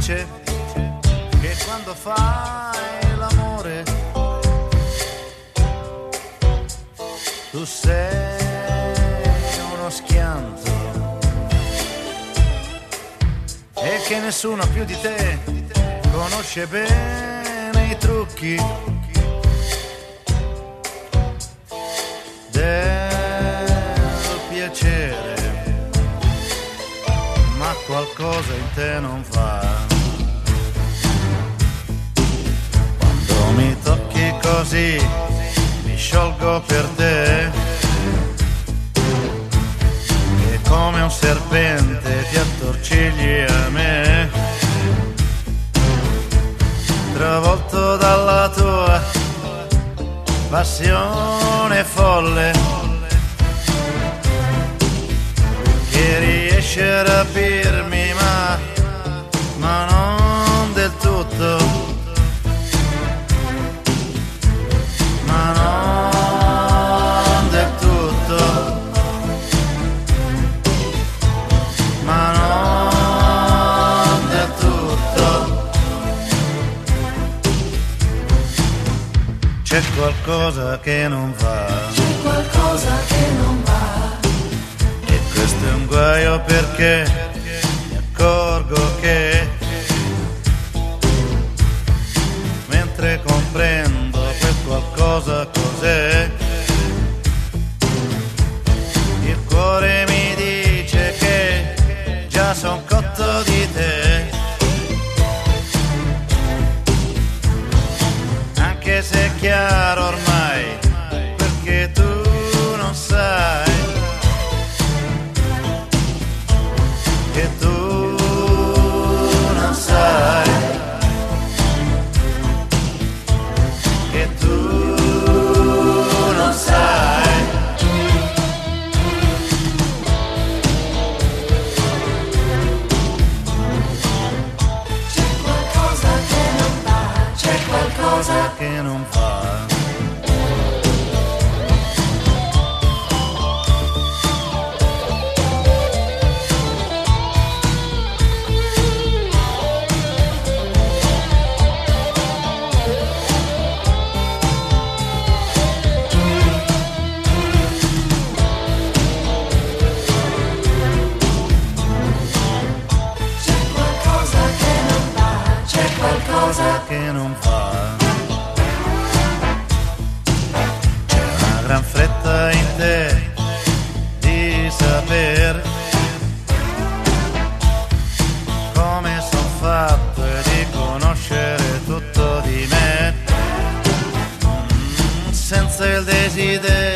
dice che quando fai l'amore tu sei uno schianto e che nessuno più di te conosce bene i trucchi del piacere, ma qualcosa in te non va. Quando mi tocchi così mi sciolgo per te, che come un serpente ti attorcigli a me, travolto dalla tua passione folle, che riesce a rapirmi ma non del tutto, ma non del tutto, ma non del tutto. C'è qualcosa che non va, c'è qualcosa che non va, e questo è un guaio perché mi accorgo che mentre comprendo quel qualcosa cos'è, il cuore mi dice che già son cotto di te, anche se è chiaro ormai, perché tu non sai che tu non sai che tu non sai. c'è qualcosa che non va, c'è qualcosa Che non fa. c'è qualcosa che non va, c'è qualcosa Che non fa. C'è una gran fretta in te di saper come son fatto e di conoscere tutto di me, senza il desiderio